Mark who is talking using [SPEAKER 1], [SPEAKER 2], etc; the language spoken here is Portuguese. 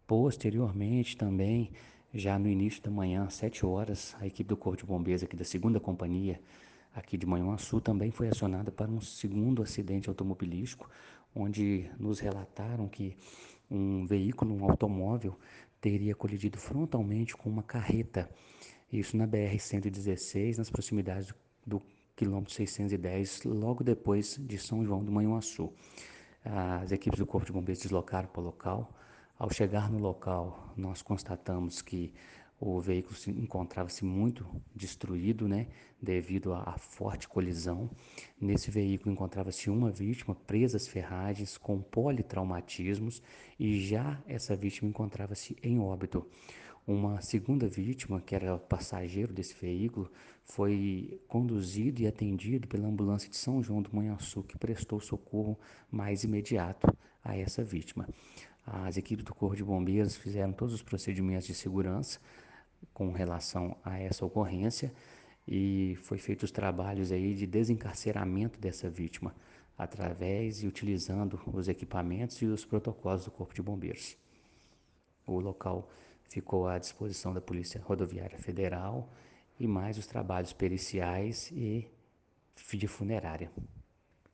[SPEAKER 1] Posteriormente também, já no início da manhã, às 7 horas, a equipe do Corpo de Bombeiros aqui da segunda companhia, aqui de Manhuaçu, também foi acionada para um segundo acidente automobilístico, onde nos relataram que um veículo, um automóvel, teria colidido frontalmente com uma carreta, isso na BR-116, nas proximidades do quilômetro 610, logo depois de São João do Manhuaçu. As equipes do Corpo de Bombeiros deslocaram para o local. Ao chegar no local, nós constatamos que o veículo encontrava-se muito destruído, né, devido à forte colisão. Nesse veículo encontrava-se uma vítima presa às ferragens com politraumatismos e já essa vítima encontrava-se em óbito. Uma segunda vítima, que era passageiro desse veículo, foi conduzido e atendido pela ambulância de São João do Manhuaçu, que prestou socorro mais imediato a essa vítima. As equipes do Corpo de Bombeiros fizeram todos os procedimentos de segurança com relação a essa ocorrência e foi feito os trabalhos aí de desencarceramento dessa vítima através e utilizando os equipamentos e os protocolos do Corpo de Bombeiros. O local ficou à disposição da Polícia Rodoviária Federal e mais os trabalhos periciais e de funerária.